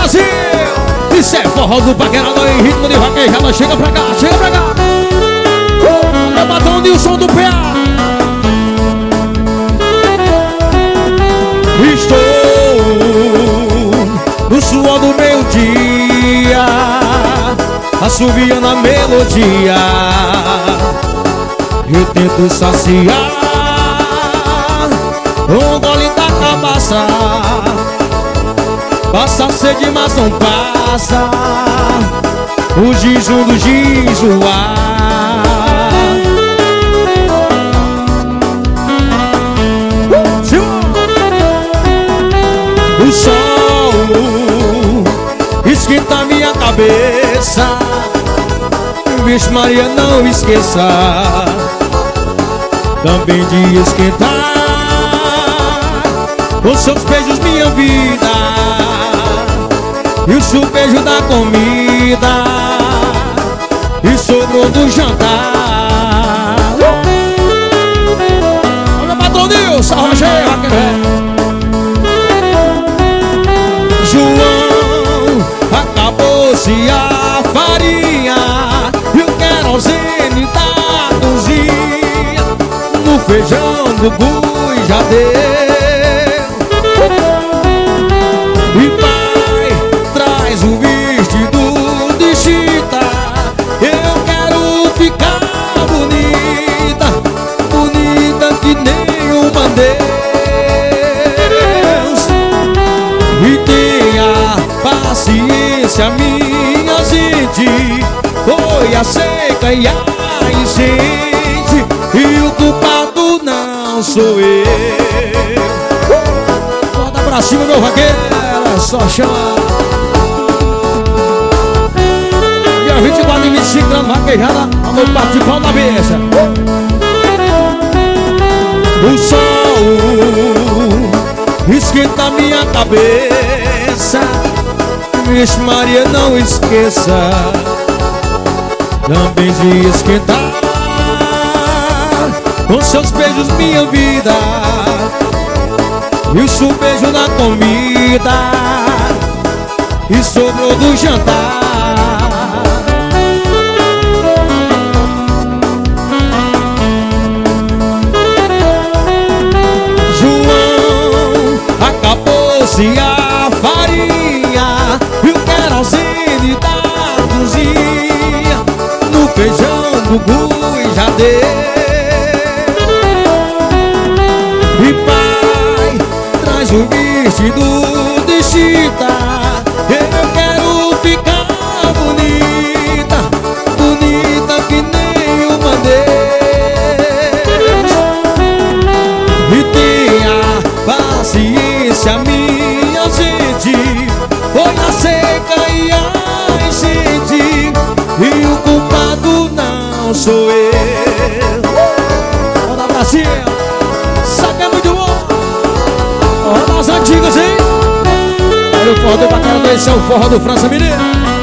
Brasil! Isso é forró do paquerador em ritmo de vaquejada. Chega pra cá, chega pra cá. É o patrão Nilson do PA. Estou no suor do meio-dia, assobiando a melodia. Eu tento saciar um gole da cabaça. Passa a sede, mas não passa o jejum do jejuar. O sol esquenta minha cabeça. Vixe Maria, não esqueça também de esquentar os seus beijos, minha vida, e o chupejo da comida e sobrou do jantar. Olha o patrão Nilson, Rogério, João, acabou-se a farinha e o querosene da cozinha. No feijão do boi já deu. E pai, traz o vestido de chita. Eu quero ficar bonita, bonita que nem uma Deus. E tenha paciência, minha gente. Foi a seca e a enchente, e o culpado não sou eu. Bota pra cima, meu vaqueiro, só chama. Dia 24 e 25 anos, vaquejada, vamos participar da mesa. O sol esquenta minha cabeça. Vixe Maria, não esqueça também de esquentar com seus beijos, minha vida, e o chupejo na comida e sobrou do jantar. João, acabou-se a farinha e o querosene da cozinha. No feijão do boi já deu. E pai, traz o vestido de chita. Eu quero ficar bonita, bonita que nem uma Deus. E tenha paciência, minha gente. Foi a seca e a enchente, e o culpado não sou eu. Roda pra cima, saca é muito bom. Roda as antigas, hein? Olha o forró do paquerador, esse é o forró do França Mineiro.